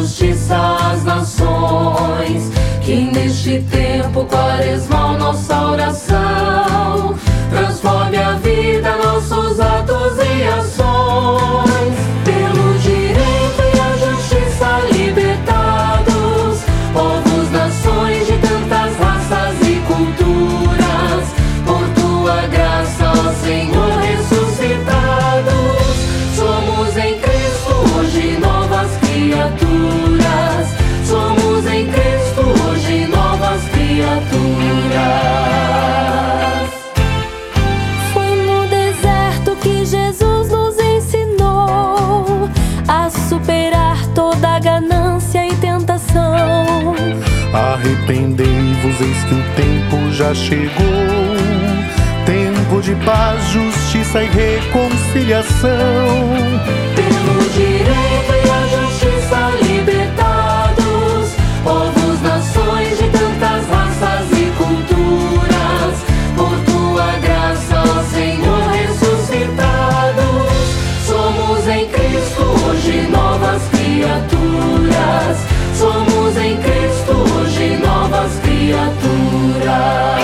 justiça às nações. Que neste tempo quaresmal nossa oração transforme a vida, nossos atos e ações. Pelo direito e a justiça libertados, povos, nações de tantas raças e culturas, por tua graça, ó Senhor, ressuscitados, somos em Cristo hoje novas criaturas. Somos em Cristo hoje novas criaturas. Foi no deserto que Jesus nos ensinou a superar toda ganância e tentação. Arrependei-vos, eis que o tempo já chegou, tempo de paz, justiça e reconciliação. Pelo direito e a justiça libertados, povos, nações de tantas raças e culturas, por tua graça, ó Senhor, ressuscitados, somos em Cristo hoje novas criaturas. Somos em Cristo hoje novas criaturas.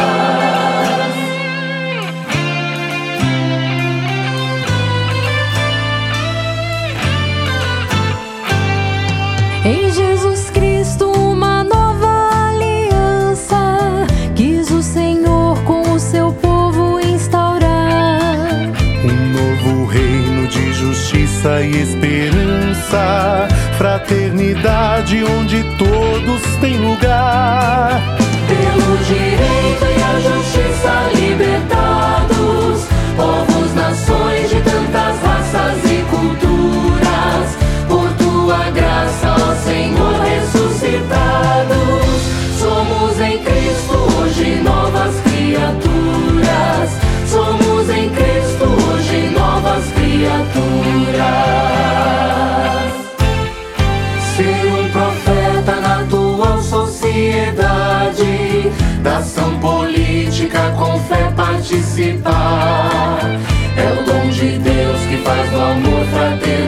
Em Jesus Cristo uma nova aliança quis o Senhor com o seu povo instaurar. Um novo reino de justiça e esperança, fraternidade onde todos têm lugar. Pelo direito e a justiça libertados, povos, nações de tantas raças e culturas, por tua graça, ó Senhor, ressuscitados, somos em Cristo hoje novas criaturas. Somos em Cristo hoje novas criaturas. Ser um profeta na atual sociedade, da ação política com fé participar, é o dom de Deus que faz do amor fraterno